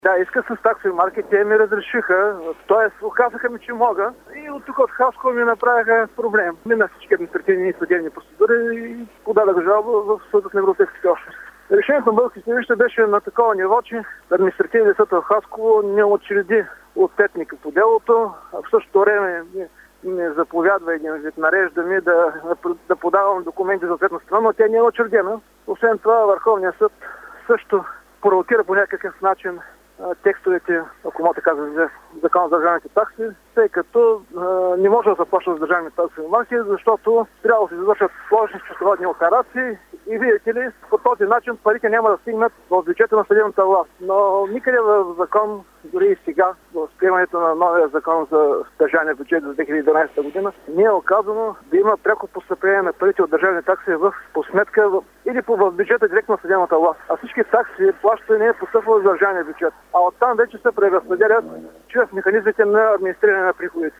Да, исках с таксови марки, те ми разрешиха, т.е. оказаха ми, че мога и от тук от Хасково ми направиха проблем. Минах всички административни и съдебни процедури и подадах жалба в съдът на Европейските общности. Решението на българските съдилища беше на такова ниво, че административният съд в Хасково не учреди ответника по делото, а в същото време ми заповядва един вид, нарежда ми да подавам документи за ответна страна, но тя не е учредена. Освен това, Върховният съд също провокира по някакъв начин текстовете, ако мога така за Закон за държавните такси, тъй като не може да заплащат с държавни таксови марки, защото трябва да се извършат сложни счетоводни операции и видите ли, по този начин парите няма да стигнат в бюджета на съдебната власт. Но никъде в закон, дори и сега, в приемането на новия закон за държавния бюджет за 2012 година, не е оказано да има пряко постъпление на парите от държавни такси по сметка или в бюджета директно на съдебната власт. А всички такси плащане постъпват в държавния бюджет. А оттам вече се преразпределят чрез механизмите на администриране на приходите.